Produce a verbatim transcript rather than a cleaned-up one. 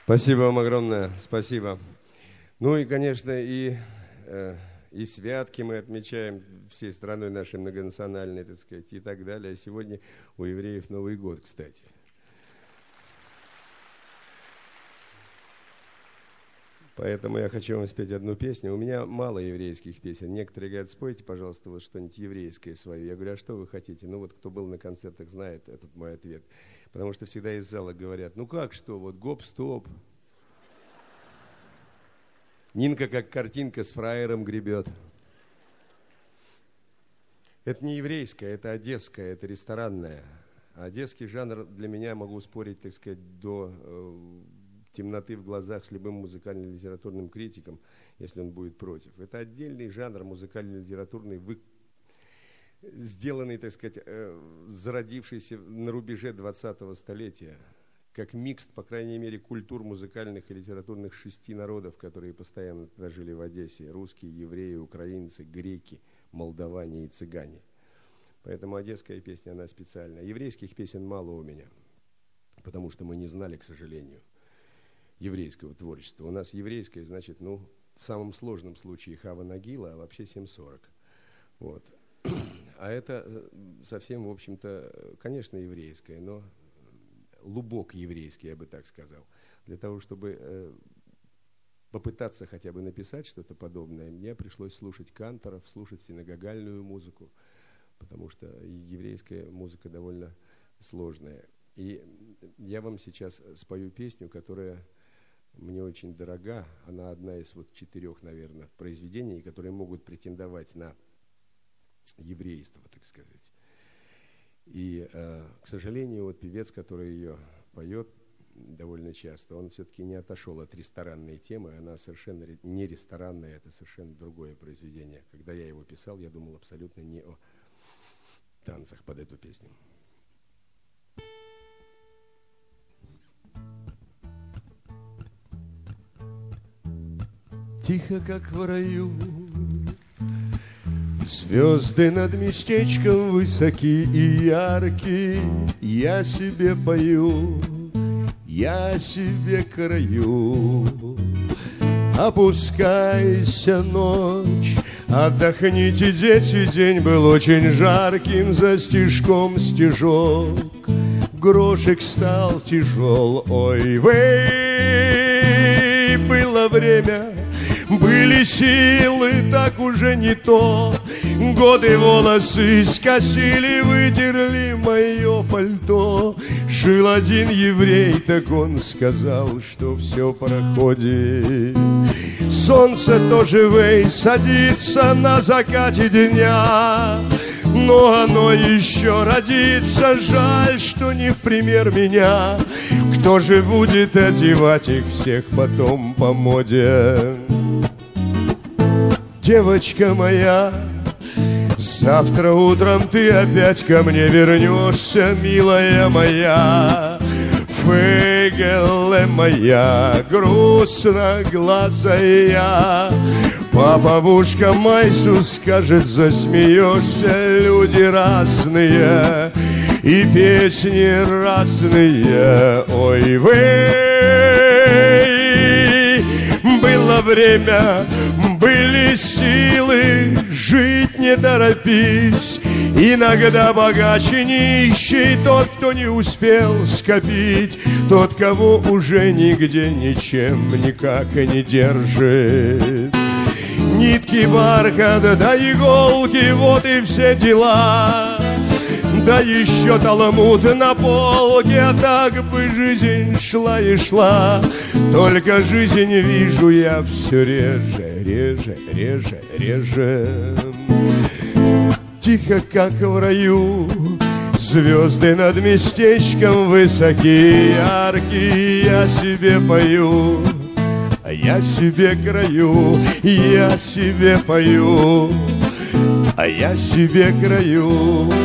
Спасибо вам огромное, спасибо. Ну и, конечно, и, э, и святки мы отмечаем всей страной нашей многонациональной, так сказать, и так далее. Сегодня у евреев Новый год, кстати. Поэтому я хочу вам спеть одну песню. У меня мало еврейских песен. Некоторые говорят, спойте, пожалуйста, вот что-нибудь еврейское свое. Я говорю, а что вы хотите? Ну вот кто был на концертах, знает этот мой ответ. Потому что всегда из зала говорят, ну как что, вот гоп-стоп. Нинка как картинка с фраером гребет. Это не еврейское, это одесское, это ресторанное. Одесский жанр для меня, могу спорить, так сказать, до э, темноты в глазах с любым музыкально-литературным критиком, если он будет против. Это отдельный жанр музыкально-литературный, вы... сделанный, так сказать, э, зародившийся на рубеже двадцатого столетия, как микс, по крайней мере, культур музыкальных и литературных шести народов, которые постоянно тогда жили в Одессе: русские, евреи, украинцы, греки, молдаване и цыгане. Поэтому одесская песня, она специальная. Еврейских песен мало у меня, потому что мы не знали, к сожалению, еврейского творчества. У нас еврейское, значит, ну, в самом сложном случае Хава Нагила, а вообще семь сорок. Вот. А это совсем, в общем-то, конечно, еврейское, но лубок еврейский, я бы так сказал. Для того, чтобы э, попытаться хотя бы написать что-то подобное, мне пришлось слушать канторов, слушать синагогальную музыку, потому что еврейская музыка довольно сложная. И я вам сейчас спою песню, которая мне очень дорога. Она одна из вот четырех, наверное, произведений, которые могут претендовать на еврейство, так сказать. И, э, к сожалению, вот певец, который ее поет довольно часто, он все-таки не отошел от ресторанной темы. Она совершенно не ресторанная, это совершенно другое произведение. Когда я его писал, я думал абсолютно не о танцах под эту песню. Тихо, как в раю, звезды над местечком высоки и яркие. Я себе пою, я себе краю. Опускайся, ночь, отдохните, дети, день был очень жарким. За стежком стежок, грошек стал тяжел. Ой, вей, было время, были силы, так уже не то. Годы волосы скосили, вытерли мое пальто. Жил один еврей, так он сказал, что все проходит. Солнце тоже, вей, садится на закате дня, но оно еще родится. Жаль, что не в пример меня. Кто же будет одевать их всех потом по моде? Девочка моя, завтра утром ты опять ко мне вернешься, милая моя. Фегеле моя, грустноглазая. Папа в ушко Майсу скажет, засмеешься. Люди разные и песни разные. Ой, вы, было время, были силы, жить не торопись. Иногда богаче нищий тот, кто не успел скопить, тот, кого уже нигде ничем никак не держит. Нитки, бархат, да иголки, вот и все дела. Да еще талмуд на полке, а так бы жизнь шла и шла. Только жизнь вижу я все реже, реже, реже, реже. Тихо, как в раю, звезды над местечком высокие, яркие. Я себе пою, я себе краю, я себе пою, а я себе краю.